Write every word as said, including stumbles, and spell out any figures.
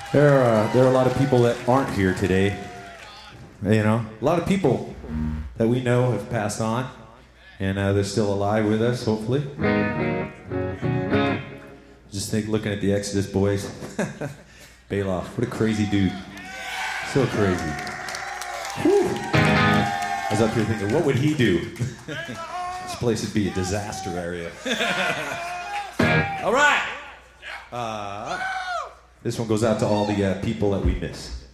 There are, uh, there are a lot of people that aren't here today. You know, a lot of people that we know have passed on, and uh, they're still alive with us, hopefully. Just think, looking at the Exodus boys. Bailoff, what a crazy dude. So crazy. Whew. I was up here thinking, what would he do? This place would be a disaster area. All right. Uh, this one goes out to all the uh, people that we miss.